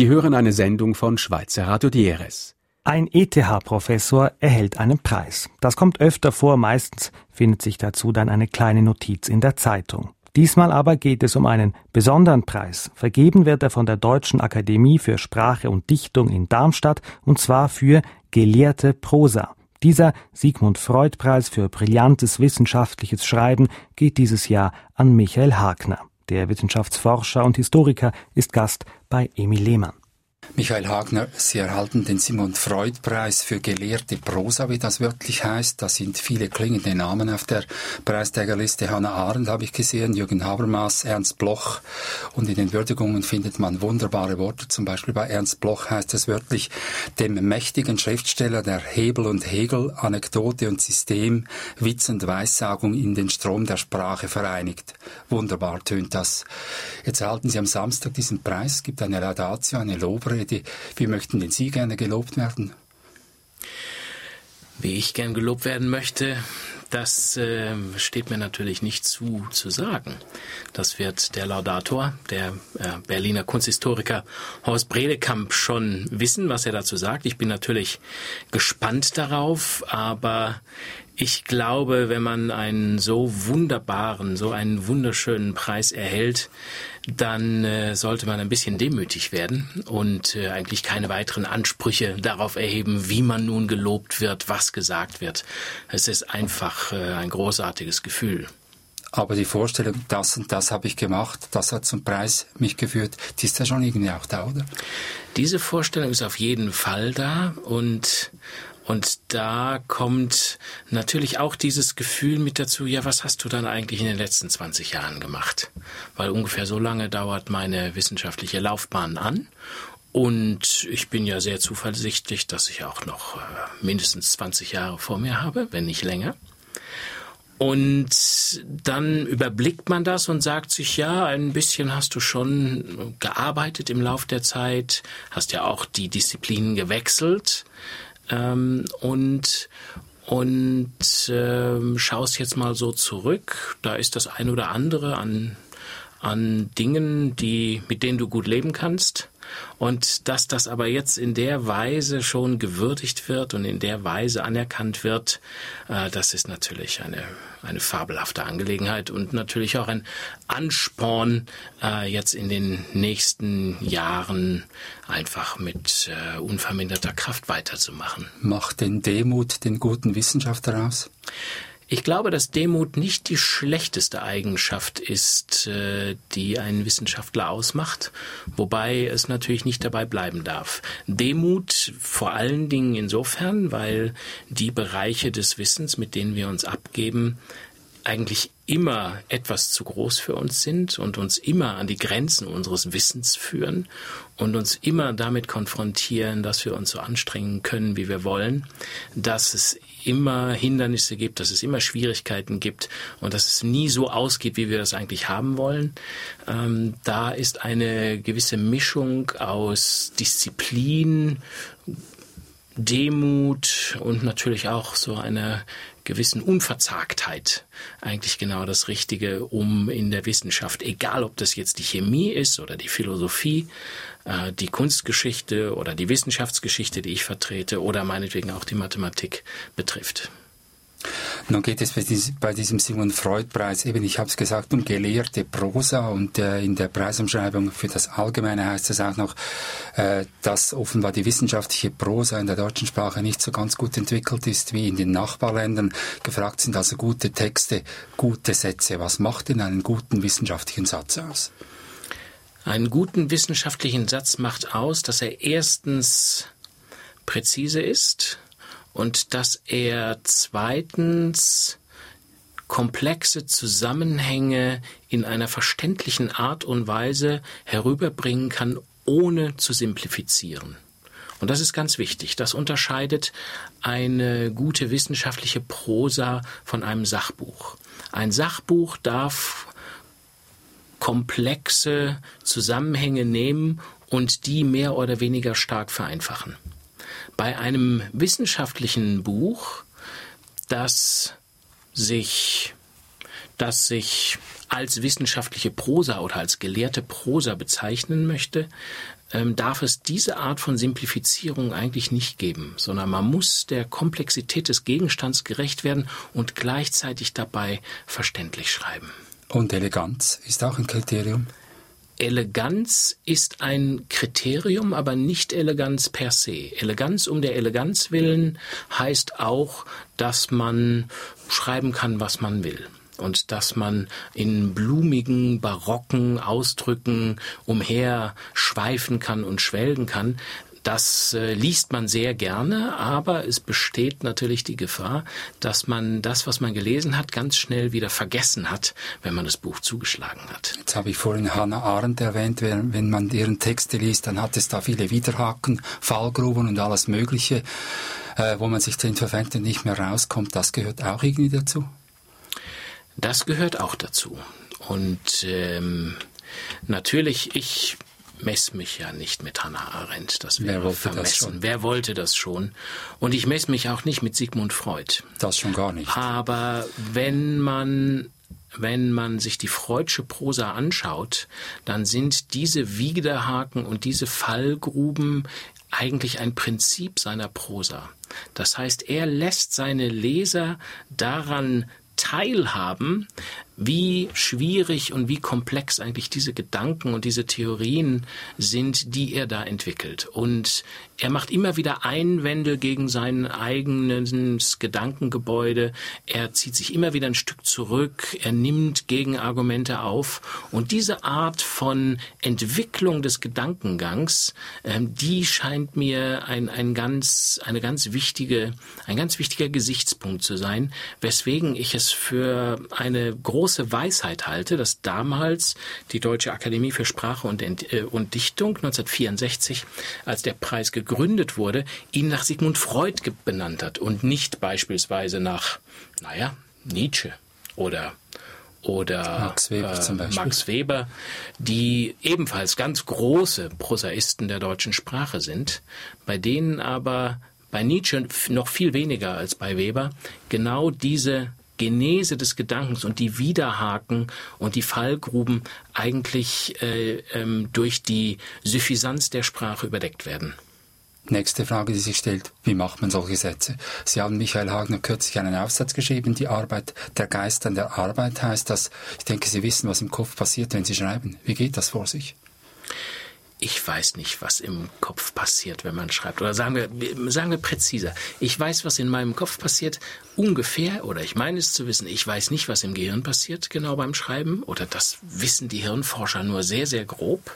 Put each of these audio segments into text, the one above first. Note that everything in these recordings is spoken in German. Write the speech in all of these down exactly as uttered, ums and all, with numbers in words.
Sie hören eine Sendung von Schweizer Radio Dieres. Ein E T H-Professor erhält einen Preis. Das kommt öfter vor, meistens findet sich dazu dann eine kleine Notiz in der Zeitung. Diesmal aber geht es um einen besonderen Preis. Vergeben wird er von der Deutschen Akademie für Sprache und Dichtung in Darmstadt, und zwar für gelehrte Prosa. Dieser Sigmund-Freud-Preis für brillantes wissenschaftliches Schreiben geht dieses Jahr an Michael Hagner. Der Wissenschaftsforscher und Historiker ist Gast bei Emil Lehmann. Michael Hagner, Sie erhalten den Sigmund-Freud-Preis für gelehrte Prosa, wie das wörtlich heißt. Da sind viele klingende Namen auf der Preisträgerliste. Hannah Arendt habe ich gesehen, Jürgen Habermas, Ernst Bloch. Und in den Würdigungen findet man wunderbare Worte. Zum Beispiel bei Ernst Bloch heißt es wörtlich: dem mächtigen Schriftsteller, der Hebel und Hegel, Anekdote und System, Witz und Weissagung in den Strom der Sprache vereinigt. Wunderbar tönt das. Jetzt erhalten Sie am Samstag diesen Preis. Es gibt eine Laudatio, eine Lobrede. Wie möchten denn Sie gerne gelobt werden? Wie ich gern gelobt werden möchte, das äh, steht mir natürlich nicht zu, zu sagen. Das wird der Laudator, der äh, Berliner Kunsthistoriker Horst Bredekamp, schon wissen, was er dazu sagt. Ich bin natürlich gespannt darauf, aber ich glaube, wenn man einen so wunderbaren, so einen wunderschönen Preis erhält, dann äh, sollte man ein bisschen demütig werden und äh, eigentlich keine weiteren Ansprüche darauf erheben, wie man nun gelobt wird, was gesagt wird. Es ist einfach äh, ein großartiges Gefühl. Aber die Vorstellung, das und das habe ich gemacht, das hat zum Preis mich geführt, die ist ja schon irgendwie auch da, oder? Diese Vorstellung ist auf jeden Fall da, und Und da kommt natürlich auch dieses Gefühl mit dazu, ja, was hast du dann eigentlich in den letzten zwanzig Jahren gemacht? Weil ungefähr so lange dauert meine wissenschaftliche Laufbahn an. Und ich bin ja sehr zuversichtlich, dass ich auch noch äh, mindestens zwanzig Jahre vor mir habe, wenn nicht länger. Und dann überblickt man das und sagt sich, ja, ein bisschen hast du schon gearbeitet im Lauf der Zeit, hast ja auch die Disziplinen gewechselt. Ähm, und und ähm, schaust jetzt mal so zurück, da ist das ein oder andere an an Dingen, die mit denen du gut leben kannst, und dass das aber jetzt in der Weise schon gewürdigt wird und in der Weise anerkannt wird, äh, das ist natürlich eine eine fabelhafte Angelegenheit und natürlich auch ein Ansporn, äh, jetzt in den nächsten Jahren einfach mit äh, unverminderter Kraft weiterzumachen. Macht denn Demut den guten Wissenschaftler aus? Ich glaube, dass Demut nicht die schlechteste Eigenschaft ist, äh, die einen Wissenschaftler ausmacht, wobei es natürlich nicht dabei bleiben darf. Demut vor allen Dingen insofern, weil die Bereiche des Wissens, mit denen wir uns abgeben, eigentlich immer etwas zu groß für uns sind und uns immer an die Grenzen unseres Wissens führen und uns immer damit konfrontieren, dass wir uns so anstrengen können, wie wir wollen, dass es immer Hindernisse gibt, dass es immer Schwierigkeiten gibt und dass es nie so ausgeht, wie wir das eigentlich haben wollen. Ähm, da ist eine gewisse Mischung aus Disziplin, Demut und natürlich auch so einer gewissen Unverzagtheit eigentlich genau das Richtige, um in der Wissenschaft, egal ob das jetzt die Chemie ist oder die Philosophie, äh, die Kunstgeschichte oder die Wissenschaftsgeschichte, die ich vertrete, oder meinetwegen auch die Mathematik betrifft. Nun geht es bei, dies, bei diesem Sigmund-Freud-Preis eben, ich habe es gesagt, um gelehrte Prosa, und äh, in der Preisumschreibung für das Allgemeine heißt es auch noch, äh, dass offenbar die wissenschaftliche Prosa in der deutschen Sprache nicht so ganz gut entwickelt ist wie in den Nachbarländern. Gefragt sind also gute Texte, gute Sätze. Was macht denn einen guten wissenschaftlichen Satz aus? Einen guten wissenschaftlichen Satz macht aus, dass er erstens präzise ist, und dass er zweitens komplexe Zusammenhänge in einer verständlichen Art und Weise herüberbringen kann, ohne zu simplifizieren. Und das ist ganz wichtig. Das unterscheidet eine gute wissenschaftliche Prosa von einem Sachbuch. Ein Sachbuch darf komplexe Zusammenhänge nehmen und die mehr oder weniger stark vereinfachen. Bei einem wissenschaftlichen Buch, das sich, das sich als wissenschaftliche Prosa oder als gelehrte Prosa bezeichnen möchte, ähm, darf es diese Art von Simplifizierung eigentlich nicht geben, sondern man muss der Komplexität des Gegenstands gerecht werden und gleichzeitig dabei verständlich schreiben. Und Eleganz ist auch ein Kriterium? Eleganz ist ein Kriterium, aber nicht Eleganz per se. Eleganz um der Eleganz willen heißt auch, dass man schreiben kann, was man will. Und dass man in blumigen, barocken Ausdrücken umher schweifen kann und schwelgen kann. Das äh, liest man sehr gerne, aber es besteht natürlich die Gefahr, dass man das, was man gelesen hat, ganz schnell wieder vergessen hat, wenn man das Buch zugeschlagen hat. Jetzt habe ich vorhin Hannah Arendt erwähnt, wenn man ihren Texte liest, dann hat es da viele Widerhaken, Fallgruben und alles Mögliche, äh, wo man sich drin verfängt und nicht mehr rauskommt. Das gehört auch irgendwie dazu? Das gehört auch dazu. Und ähm, natürlich, ich messe mich ja nicht mit Hannah Arendt. Das wäre Wer vermessen. das schon? Wer wollte das schon? Und ich messe mich auch nicht mit Sigmund Freud. Das schon gar nicht. Aber wenn man wenn man sich die Freud'sche Prosa anschaut, dann sind diese Widerhaken und diese Fallgruben eigentlich ein Prinzip seiner Prosa. Das heißt, er lässt seine Leser daran teilhaben, wie schwierig und wie komplex eigentlich diese Gedanken und diese Theorien sind, die er da entwickelt. Und er macht immer wieder Einwände gegen sein eigenes Gedankengebäude. Er zieht sich immer wieder ein Stück zurück. Er nimmt Gegenargumente auf. Und diese Art von Entwicklung des Gedankengangs, ähm, die scheint mir ein, ein ganz, eine ganz wichtige, ein ganz wichtiger Gesichtspunkt zu sein, weswegen ich es für eine große Weisheit halte, dass damals die Deutsche Akademie für Sprache und, äh, und Dichtung neunzehnhundertvierundsechzig, als der Preis gegründet wurde, ihn nach Sigmund Freud benannt hat und nicht beispielsweise nach, naja, Nietzsche oder oder Max Weber, äh, zum Beispiel. Max Weber, die ebenfalls ganz große Prosaisten der deutschen Sprache sind, bei denen aber bei Nietzsche noch viel weniger als bei Weber genau diese Genese des Gedankens und die Widerhaken und die Fallgruben eigentlich äh, ähm, durch die Suffisanz der Sprache überdeckt werden. Nächste Frage, die sich stellt, wie macht man solche Sätze? Sie haben Michael Hagner kürzlich einen Aufsatz geschrieben, die Arbeit, der Geist an der Arbeit heißt das. Ich denke, Sie wissen, was im Kopf passiert, wenn Sie schreiben. Wie geht das vor sich? Ich weiß nicht, was im Kopf passiert, wenn man schreibt. Oder sagen wir, sagen wir präziser. Ich weiß, was in meinem Kopf passiert, ungefähr, oder ich meine es zu wissen. Ich weiß nicht, was im Gehirn passiert, genau beim Schreiben. Oder das wissen die Hirnforscher nur sehr, sehr grob.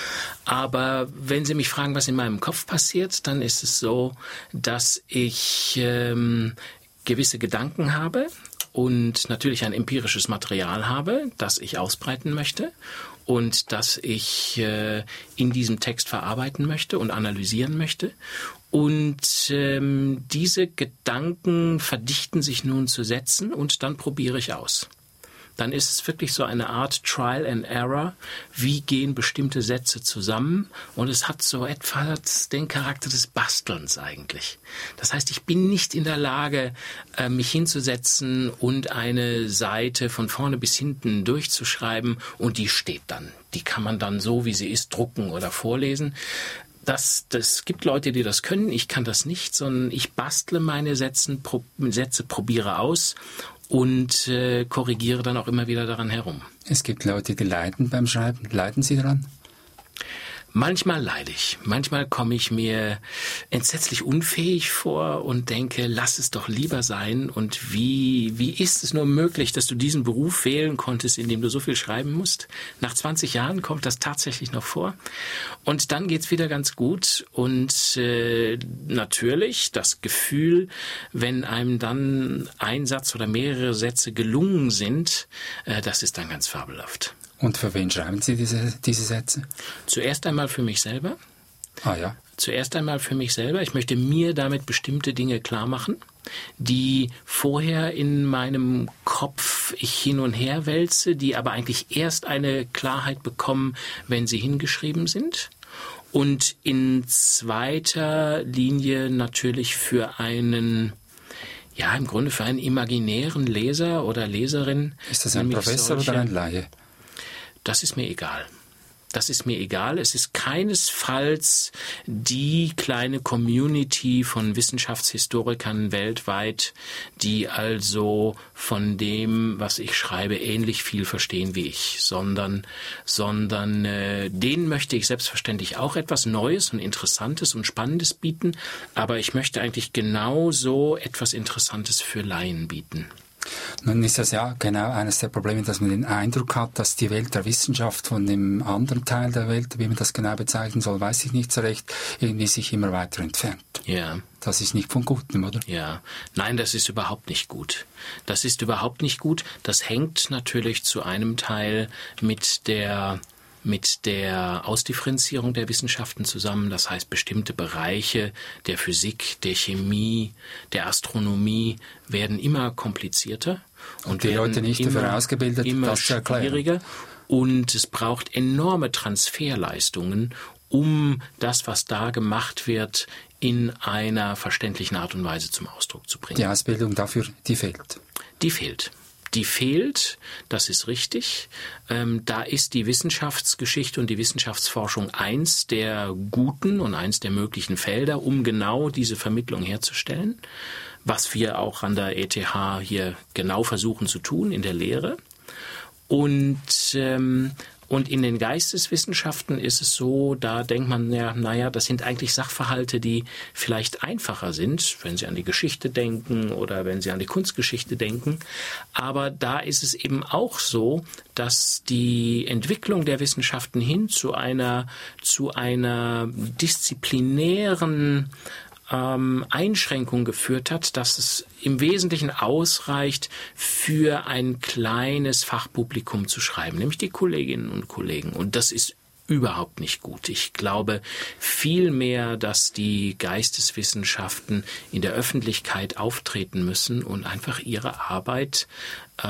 Aber wenn Sie mich fragen, was in meinem Kopf passiert, dann ist es so, dass ich ähm, gewisse Gedanken habe und natürlich ein empirisches Material habe, das ich ausbreiten möchte und das ich äh, in diesem Text verarbeiten möchte und analysieren möchte. Und ähm, diese Gedanken verdichten sich nun zu Sätzen und dann probiere ich aus. Dann ist es wirklich so eine Art Trial and Error. Wie gehen bestimmte Sätze zusammen? Und es hat so etwas den Charakter des Bastelns eigentlich. Das heißt, ich bin nicht in der Lage, mich hinzusetzen und eine Seite von vorne bis hinten durchzuschreiben und die steht dann. Die kann man dann so, wie sie ist, drucken oder vorlesen. Das, das gibt Leute, die das können. Ich kann das nicht, sondern ich bastle meine Sätze, pro, Sätze probiere aus und äh, korrigiere dann auch immer wieder daran herum. Es gibt Leute, die leiden beim Schreiben. Leiden Sie daran? Manchmal leide ich. Manchmal komme ich mir entsetzlich unfähig vor und denke, lass es doch lieber sein. Und wie, wie ist es nur möglich, dass du diesen Beruf wählen konntest, in dem du so viel schreiben musst? Nach zwanzig Jahren kommt das tatsächlich noch vor. Und dann geht's wieder ganz gut. Und äh, natürlich das Gefühl, wenn einem dann ein Satz oder mehrere Sätze gelungen sind, äh, das ist dann ganz fabelhaft. Und für wen schreiben Sie diese, diese Sätze? Zuerst einmal für mich selber. Ah ja. Zuerst einmal für mich selber. Ich möchte mir damit bestimmte Dinge klar machen, die vorher in meinem Kopf ich hin und her wälze, die aber eigentlich erst eine Klarheit bekommen, wenn sie hingeschrieben sind. Und in zweiter Linie natürlich für einen, ja, im Grunde für einen imaginären Leser oder Leserin. Ist das ein Professor oder ein Laie? Das ist mir egal. Das ist mir egal. Es ist keinesfalls die kleine Community von Wissenschaftshistorikern weltweit, die also von dem, was ich schreibe, ähnlich viel verstehen wie ich, sondern, sondern äh, denen möchte ich selbstverständlich auch etwas Neues und Interessantes und Spannendes bieten, aber ich möchte eigentlich genauso etwas Interessantes für Laien bieten. Nun ist das ja genau eines der Probleme, dass man den Eindruck hat, dass die Welt der Wissenschaft von dem anderen Teil der Welt, wie man das genau bezeichnen soll, weiß ich nicht so recht, irgendwie sich immer weiter entfernt. Ja. Das ist nicht von Gutem, oder? Ja. Nein, das ist überhaupt nicht gut. Das ist überhaupt nicht gut. Das hängt natürlich zu einem Teil mit der mit der Ausdifferenzierung der Wissenschaften zusammen. Das heißt, bestimmte Bereiche der Physik, der Chemie, der Astronomie werden immer komplizierter. Und, und die Leute nicht immer, dafür ausgebildet, immer das zu erklären. Schwieriger. Und es braucht enorme Transferleistungen, um das, was da gemacht wird, in einer verständlichen Art und Weise zum Ausdruck zu bringen. Die Ausbildung dafür, die fehlt. Die fehlt. Die fehlt, das ist richtig. Ähm, da ist die Wissenschaftsgeschichte und die Wissenschaftsforschung eins der guten und eins der möglichen Felder, um genau diese Vermittlung herzustellen, was wir auch an der E T H hier genau versuchen zu tun in der Lehre. Und ähm, Und in den Geisteswissenschaften ist es so, da denkt man, ja, naja, das sind eigentlich Sachverhalte, die vielleicht einfacher sind, wenn Sie an die Geschichte denken oder wenn Sie an die Kunstgeschichte denken. Aber da ist es eben auch so, dass die Entwicklung der Wissenschaften hin zu einer, zu einer disziplinären Ähm, Einschränkung geführt hat, dass es im Wesentlichen ausreicht, für ein kleines Fachpublikum zu schreiben, nämlich die Kolleginnen und Kollegen. Und das ist überhaupt nicht gut. Ich glaube vielmehr, dass die Geisteswissenschaften in der Öffentlichkeit auftreten müssen und einfach ihre Arbeit äh,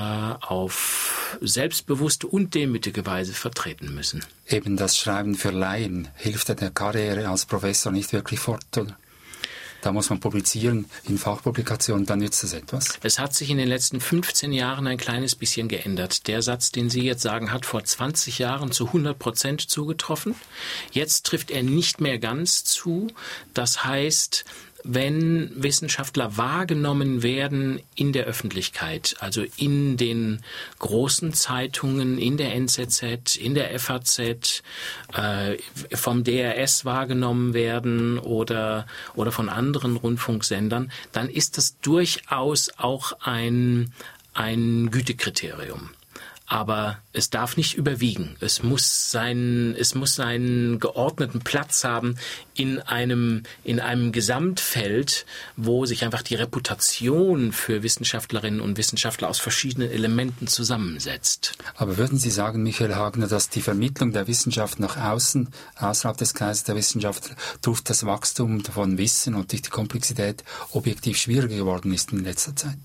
auf selbstbewusste und demütige Weise vertreten müssen. Eben das Schreiben für Laien hilft ja der Karriere als Professor nicht wirklich fort, oder? Da muss man publizieren in Fachpublikationen, dann nützt das etwas. Es hat sich in den letzten fünfzehn Jahren ein kleines bisschen geändert. Der Satz, den Sie jetzt sagen, hat vor zwanzig Jahren zu hundert Prozent zugetroffen. Jetzt trifft er nicht mehr ganz zu. Das heißt, wenn Wissenschaftler wahrgenommen werden in der Öffentlichkeit, also in den großen Zeitungen, in der N Z Z, in der F A Z, äh, vom D R S wahrgenommen werden oder, oder von anderen Rundfunksendern, dann ist das durchaus auch ein, ein Gütekriterium. Aber es darf nicht überwiegen. Es muss seinen, es muss seinen geordneten Platz haben in einem, in einem Gesamtfeld, wo sich einfach die Reputation für Wissenschaftlerinnen und Wissenschaftler aus verschiedenen Elementen zusammensetzt. Aber würden Sie sagen, Michael Hagner, dass die Vermittlung der Wissenschaft nach außen, außerhalb des Kreises der Wissenschaft, durch das Wachstum von Wissen und durch die Komplexität objektiv schwieriger geworden ist in letzter Zeit?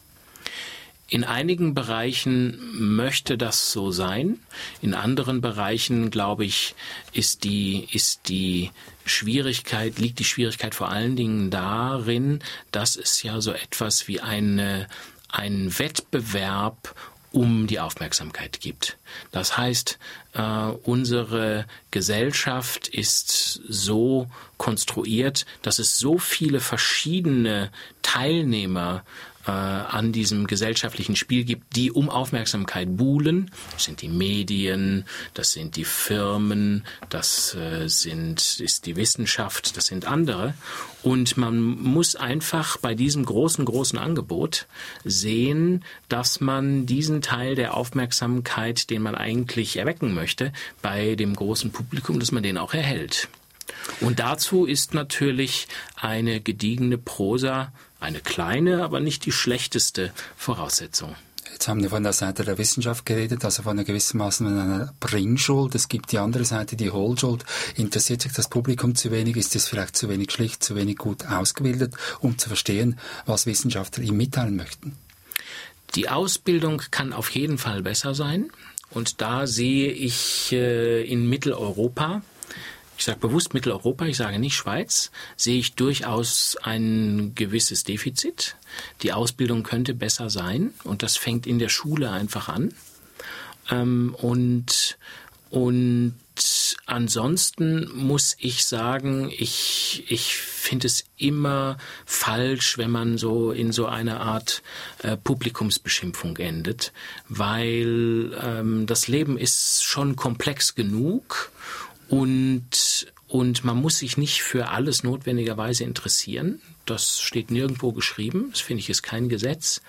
In einigen Bereichen möchte das so sein. In anderen Bereichen, glaube ich, ist die, ist die Schwierigkeit, liegt die Schwierigkeit vor allen Dingen darin, dass es ja so etwas wie eine, einen Wettbewerb um die Aufmerksamkeit gibt. Das heißt, äh, unsere Gesellschaft ist so konstruiert, dass es so viele verschiedene Teilnehmer äh, an diesem gesellschaftlichen Spiel gibt, die um Aufmerksamkeit buhlen. Das sind die Medien, das sind die Firmen, das äh, sind, ist die Wissenschaft, das sind andere. Und man muss einfach bei diesem großen, großen Angebot sehen, dass man diesen Teil der Aufmerksamkeit, den man eigentlich erwecken möchte, bei dem großen Publikum, dass man den auch erhält. Und dazu ist natürlich eine gediegene Prosa eine kleine, aber nicht die schlechteste Voraussetzung. Jetzt haben wir von der Seite der Wissenschaft geredet, also von einer gewissermaßen einer Bringschuld. Es gibt die andere Seite, die Hohlschuld. Interessiert sich das Publikum zu wenig? Ist es vielleicht zu wenig schlicht, zu wenig gut ausgebildet, um zu verstehen, was Wissenschaftler ihm mitteilen möchten? Die Ausbildung kann auf jeden Fall besser sein. Und da sehe ich äh, in Mitteleuropa, ich sage bewusst Mitteleuropa, ich sage nicht Schweiz, sehe ich durchaus ein gewisses Defizit. Die Ausbildung könnte besser sein und das fängt in der Schule einfach an. Ähm, und Und ansonsten muss ich sagen, ich, ich finde es immer falsch, wenn man so in so eine Art äh, Publikumsbeschimpfung endet, weil ähm, das Leben ist schon komplex genug und, und man muss sich nicht für alles notwendigerweise interessieren. Das steht nirgendwo geschrieben, das finde ich ist kein Gesetz.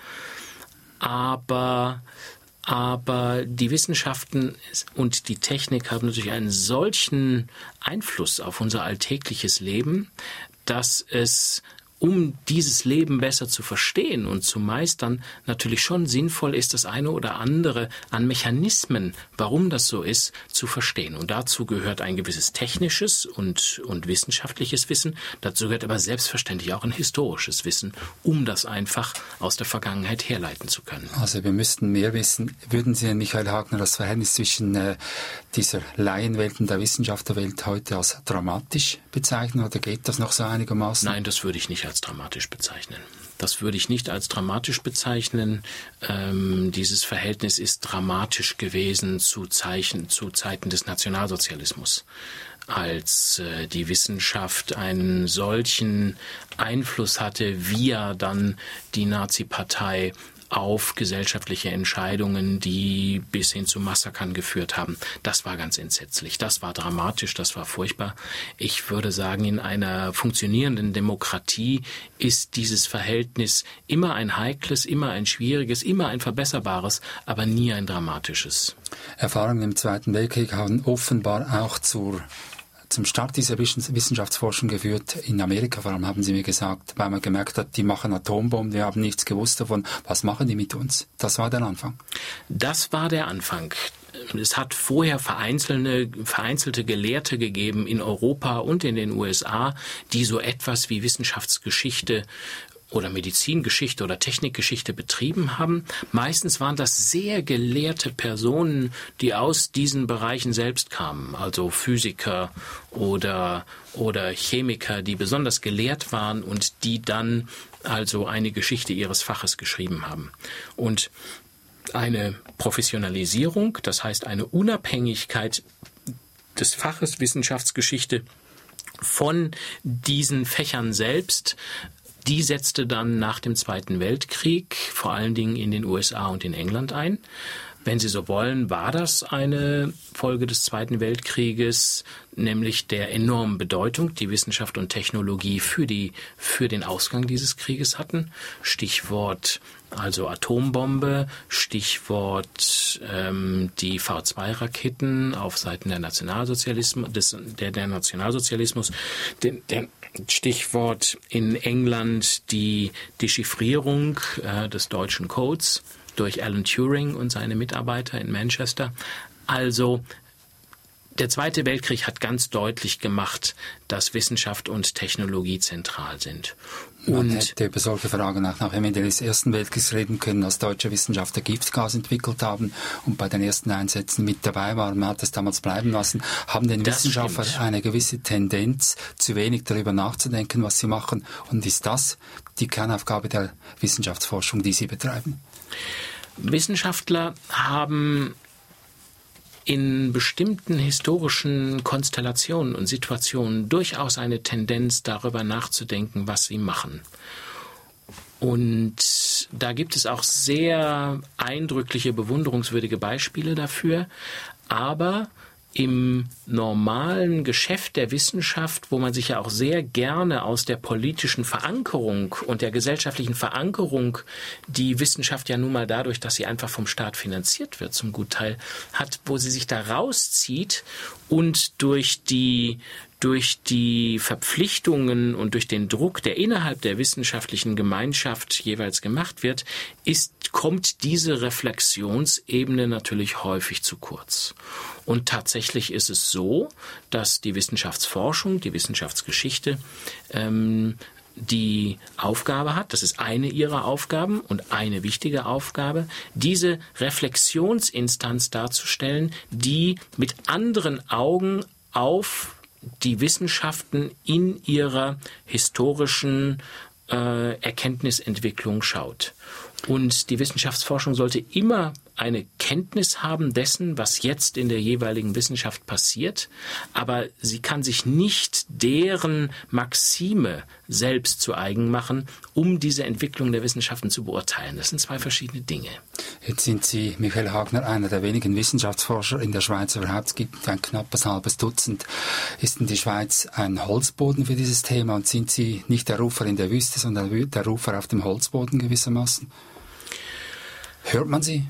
Aber Aber die Wissenschaften und die Technik haben natürlich einen solchen Einfluss auf unser alltägliches Leben, dass es, um dieses Leben besser zu verstehen und zu meistern, natürlich schon sinnvoll ist, das eine oder andere an Mechanismen, warum das so ist, zu verstehen. Und dazu gehört ein gewisses technisches und, und wissenschaftliches Wissen. Dazu gehört aber selbstverständlich auch ein historisches Wissen, um das einfach aus der Vergangenheit herleiten zu können. Also wir müssten mehr wissen. Würden Sie, Michael Hagner, das Verhältnis zwischen äh, dieser Laienwelt und der Wissenschaftlerwelt heute als dramatisch bezeichnen oder geht das noch so einigermaßen? Nein, das würde ich nicht als dramatisch bezeichnen. Das würde ich nicht als dramatisch bezeichnen. Ähm, dieses Verhältnis ist dramatisch gewesen zu, Zeichen, zu Zeiten des Nationalsozialismus, als äh, die Wissenschaft einen solchen Einfluss hatte, via dann die Nazi-Partei auf gesellschaftliche Entscheidungen, die bis hin zu Massakern geführt haben. Das war ganz entsetzlich, das war dramatisch, das war furchtbar. Ich würde sagen, in einer funktionierenden Demokratie ist dieses Verhältnis immer ein heikles, immer ein schwieriges, immer ein verbesserbares, aber nie ein dramatisches. Erfahrungen im Zweiten Weltkrieg haben offenbar auch zur zum Start dieser Wissenschaftsforschung geführt. In Amerika vor allem, haben Sie mir gesagt, weil man gemerkt hat, die machen Atombomben, wir haben nichts gewusst davon. Was machen die mit uns? Das war der Anfang. Das war der Anfang. Es hat vorher vereinzelte, vereinzelte Gelehrte gegeben in Europa und in den U S A, die so etwas wie Wissenschaftsgeschichte oder Medizingeschichte oder Technikgeschichte betrieben haben. Meistens waren das sehr gelehrte Personen, die aus diesen Bereichen selbst kamen, also Physiker oder, oder Chemiker, die besonders gelehrt waren und die dann also eine Geschichte ihres Faches geschrieben haben. Und eine Professionalisierung, das heißt eine Unabhängigkeit des Faches Wissenschaftsgeschichte von diesen Fächern selbst, die setzte dann nach dem Zweiten Weltkrieg vor allen Dingen in den U S A und in England ein. Wenn Sie so wollen, war das eine Folge des Zweiten Weltkrieges, nämlich der enormen Bedeutung, die Wissenschaft und Technologie für die, für den Ausgang dieses Krieges hatten. Stichwort also Atombombe, Stichwort ähm, die V zwei Raketen auf Seiten der Nationalsozialismus, des, der, der Nationalsozialismus, den, der Stichwort in England die Dechiffrierung äh, des deutschen Codes durch Alan Turing und seine Mitarbeiter in Manchester. Also der Zweite Weltkrieg hat ganz deutlich gemacht, dass Wissenschaft und Technologie zentral sind. Und man hätte über solche Fragen auch nach Ende des Ersten Weltkriegs reden können, als deutsche Wissenschaftler Giftgas entwickelt haben und bei den ersten Einsätzen mit dabei waren. Man hat es damals bleiben lassen. Haben den das Wissenschaftler stimmt. eine gewisse Tendenz, zu wenig darüber nachzudenken, was sie machen? Und ist das die Kernaufgabe der Wissenschaftsforschung, die Sie betreiben? Wissenschaftler haben in bestimmten historischen Konstellationen und Situationen durchaus eine Tendenz, darüber nachzudenken, was sie machen. Und da gibt es auch sehr eindrückliche, bewunderungswürdige Beispiele dafür. Aber im normalen Geschäft der Wissenschaft, wo man sich ja auch sehr gerne aus der politischen Verankerung und der gesellschaftlichen Verankerung, die Wissenschaft ja nun mal dadurch, dass sie einfach vom Staat finanziert wird, zum Gutteil hat, wo sie sich da rauszieht und durch die durch die Verpflichtungen und durch den Druck, der innerhalb der wissenschaftlichen Gemeinschaft jeweils gemacht wird, ist, kommt diese Reflexionsebene natürlich häufig zu kurz. Und tatsächlich ist es so, dass die Wissenschaftsforschung, die Wissenschaftsgeschichte, ähm, die Aufgabe hat, das ist eine ihrer Aufgaben und eine wichtige Aufgabe, diese Reflexionsinstanz darzustellen, die mit anderen Augen auf die Wissenschaften in ihrer historischen äh, Erkenntnisentwicklung schaut. Und die Wissenschaftsforschung sollte immer eine Kenntnis haben dessen, was jetzt in der jeweiligen Wissenschaft passiert, aber sie kann sich nicht deren Maxime selbst zu eigen machen, um diese Entwicklung der Wissenschaften zu beurteilen. Das sind zwei verschiedene Dinge. Jetzt sind Sie, Michael Hagner, einer der wenigen Wissenschaftsforscher in der Schweiz überhaupt. Es gibt ein knappes halbes Dutzend. Ist denn die Schweiz ein Holzboden für dieses Thema? Und sind Sie nicht der Rufer in der Wüste, sondern der Rufer auf dem Holzboden gewissermaßen? Hört man Sie?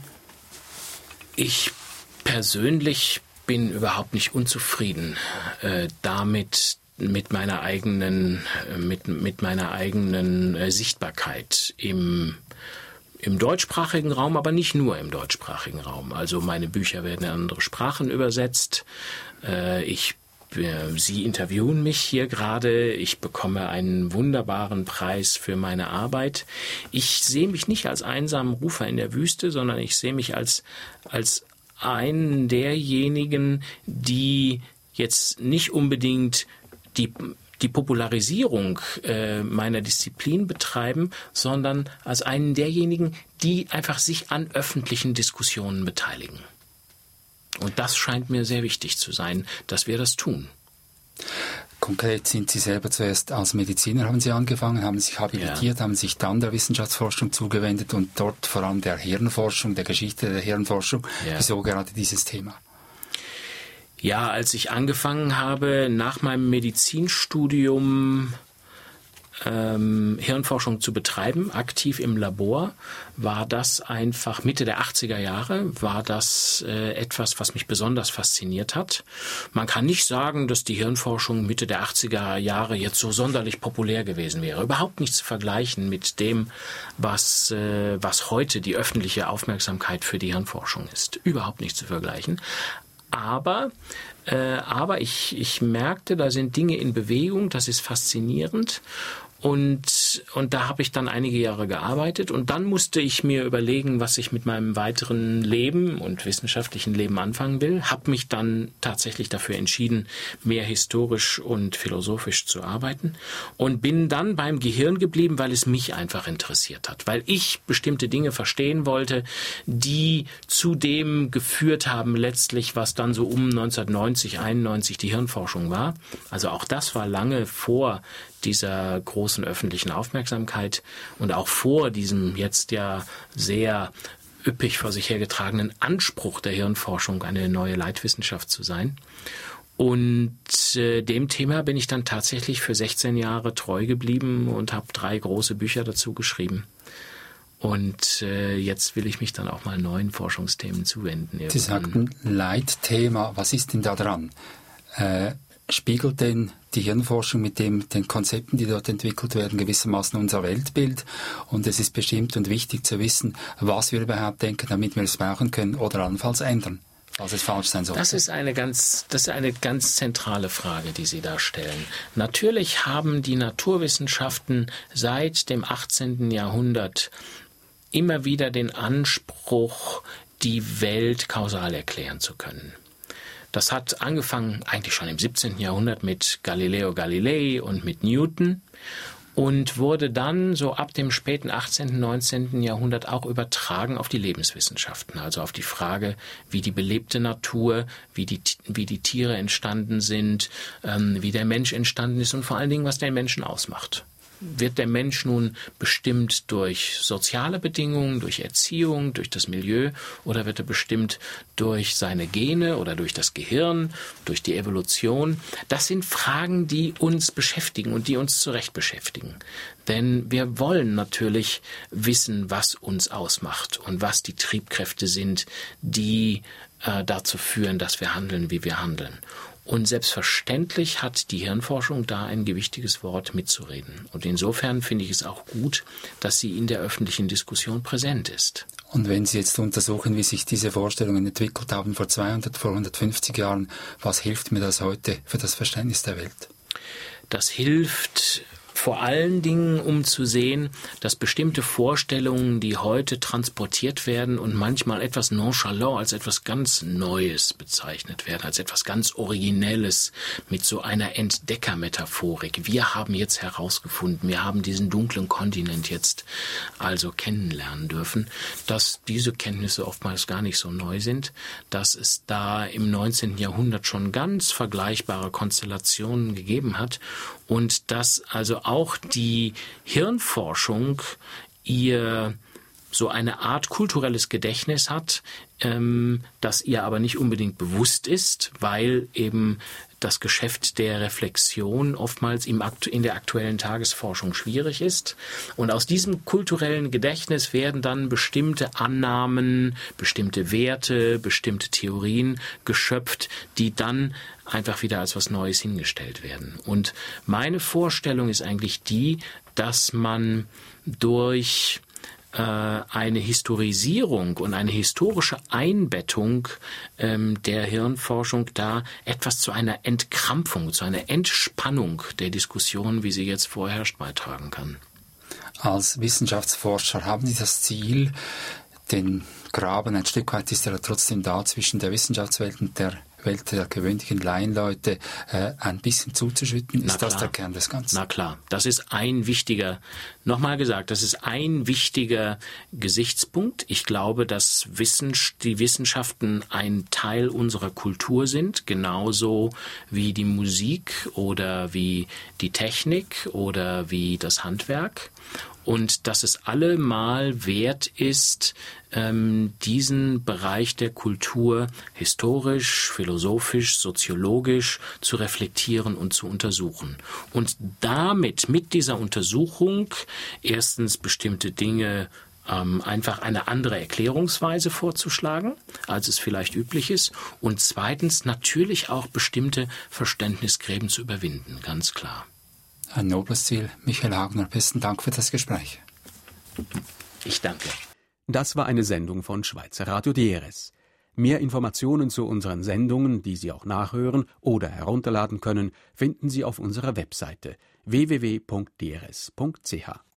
Ich persönlich bin überhaupt nicht unzufrieden äh, damit, mit meiner eigenen, äh, mit, mit meiner eigenen äh, Sichtbarkeit im, im deutschsprachigen Raum, aber nicht nur im deutschsprachigen Raum. Also meine Bücher werden in andere Sprachen übersetzt. Äh, ich Sie interviewen mich hier gerade, ich bekomme einen wunderbaren Preis für meine Arbeit. Ich sehe mich nicht als einsamen Rufer in der Wüste, sondern ich sehe mich als, als einen derjenigen, die jetzt nicht unbedingt die, die Popularisierung äh, meiner Disziplin betreiben, sondern als einen derjenigen, die einfach sich an öffentlichen Diskussionen beteiligen. Und das scheint mir sehr wichtig zu sein, dass wir das tun. Konkret sind Sie selber zuerst als Mediziner, haben Sie angefangen, haben sich habilitiert, ja. haben sich dann der Wissenschaftsforschung zugewendet und dort vor allem der Hirnforschung, der Geschichte der Hirnforschung. Ja. Wieso gerade dieses Thema? Ja, als ich angefangen habe, nach meinem Medizinstudium Ähm, Hirnforschung zu betreiben, aktiv im Labor, war das einfach Mitte der achtziger Jahre, war das äh, etwas, was mich besonders fasziniert hat. Man kann nicht sagen, dass die Hirnforschung Mitte der achtziger Jahre jetzt so sonderlich populär gewesen wäre. Überhaupt nicht zu vergleichen mit dem, was, äh, was heute die öffentliche Aufmerksamkeit für die Hirnforschung ist. Überhaupt nicht zu vergleichen. Aber, äh, aber ich, ich merkte, da sind Dinge in Bewegung, das ist faszinierend. Und, und da habe ich dann einige Jahre gearbeitet und dann musste ich mir überlegen, was ich mit meinem weiteren Leben und wissenschaftlichen Leben anfangen will. Habe mich dann tatsächlich dafür entschieden, mehr historisch und philosophisch zu arbeiten und bin dann beim Gehirn geblieben, weil es mich einfach interessiert hat, weil ich bestimmte Dinge verstehen wollte, die zu dem geführt haben letztlich, was dann so um neunzehnhundertneunzig, einundneunzig die Hirnforschung war. Also auch das war lange vor dieser großen öffentlichen Aufmerksamkeit und auch vor diesem jetzt ja sehr üppig vor sich hergetragenen Anspruch der Hirnforschung, eine neue Leitwissenschaft zu sein. Und äh, dem Thema bin ich dann tatsächlich für sechzehn Jahre treu geblieben und habe drei große Bücher dazu geschrieben. Und äh, jetzt will ich mich dann auch mal neuen Forschungsthemen zuwenden. Sie sagten Leitthema, was ist denn da dran? Äh, spiegelt denn die Hirnforschung mit dem, den Konzepten, die dort entwickelt werden, gewissermaßen unser Weltbild? Und es ist bestimmt und wichtig zu wissen, was wir überhaupt denken, damit wir es brauchen können oder allenfalls ändern, falls es falsch sein sollte. Das ist eine ganz, das ist eine ganz zentrale Frage, die Sie da stellen. Natürlich haben die Naturwissenschaften seit dem achtzehnten Jahrhundert immer wieder den Anspruch, die Welt kausal erklären zu können. Das hat angefangen eigentlich schon im siebzehnten Jahrhundert mit Galileo Galilei und mit Newton und wurde dann so ab dem späten achtzehnten, neunzehnten Jahrhundert auch übertragen auf die Lebenswissenschaften, also auf die Frage, wie die belebte Natur, wie die, wie die Tiere entstanden sind, ähm, wie der Mensch entstanden ist und vor allen Dingen, was den Menschen ausmacht. Wird der Mensch nun bestimmt durch soziale Bedingungen, durch Erziehung, durch das Milieu oder wird er bestimmt durch seine Gene oder durch das Gehirn, durch die Evolution? Das sind Fragen, die uns beschäftigen und die uns zu Recht beschäftigen. Denn wir wollen natürlich wissen, was uns ausmacht und was die Triebkräfte sind, die äh, dazu führen, dass wir handeln, wie wir handeln. Und selbstverständlich hat die Hirnforschung da ein gewichtiges Wort mitzureden. Und insofern finde ich es auch gut, dass sie in der öffentlichen Diskussion präsent ist. Und wenn Sie jetzt untersuchen, wie sich diese Vorstellungen entwickelt haben vor zweihundert, vor hundertfünfzig Jahren, was hilft mir das heute für das Verständnis der Welt? Das hilft vor allen Dingen, um zu sehen, dass bestimmte Vorstellungen, die heute transportiert werden und manchmal etwas nonchalant als etwas ganz Neues bezeichnet werden, als etwas ganz Originelles mit so einer Entdeckermetaphorik. Wir haben jetzt herausgefunden, wir haben diesen dunklen Kontinent jetzt also kennenlernen dürfen, dass diese Kenntnisse oftmals gar nicht so neu sind, dass es da im neunzehnten Jahrhundert schon ganz vergleichbare Konstellationen gegeben hat und dass also auch die Hirnforschung ihr so eine Art kulturelles Gedächtnis hat, ähm, das ihr aber nicht unbedingt bewusst ist, weil eben das Geschäft der Reflexion oftmals im Aktu- in der aktuellen Tagesforschung schwierig ist. Und aus diesem kulturellen Gedächtnis werden dann bestimmte Annahmen, bestimmte Werte, bestimmte Theorien geschöpft, die dann einfach wieder als was Neues hingestellt werden. Und meine Vorstellung ist eigentlich die, dass man durch eine Historisierung und eine historische Einbettung ähm, der Hirnforschung da etwas zu einer Entkrampfung, zu einer Entspannung der Diskussion, wie sie jetzt vorherrscht, beitragen kann. Als Wissenschaftsforscher haben Sie das Ziel, den Graben, ein Stück weit ist er trotzdem da, zwischen der Wissenschaftswelt und der Welt der gewöhnlichen Laienleute äh, ein bisschen zuzuschütten? Ist das der Kern des Ganzen? Na klar, das ist ein wichtiger, nochmal gesagt, das ist ein wichtiger Gesichtspunkt. Ich glaube, dass Wissens- die Wissenschaften ein Teil unserer Kultur sind, genauso wie die Musik oder wie die Technik oder wie das Handwerk. Und dass es allemal wert ist, ähm, diesen Bereich der Kultur historisch, philosophisch, soziologisch zu reflektieren und zu untersuchen. Und damit, mit dieser Untersuchung, erstens bestimmte Dinge ähm, einfach eine andere Erklärungsweise vorzuschlagen, als es vielleicht üblich ist. Und zweitens natürlich auch bestimmte Verständnisgräben zu überwinden, ganz klar. Ein nobles Ziel. Michael Hagner, besten Dank für das Gespräch. Ich danke. Das war eine Sendung von Schweizer Radio D R S. Mehr Informationen zu unseren Sendungen, die Sie auch nachhören oder herunterladen können, finden Sie auf unserer Webseite w w w punkt d r s punkt c h.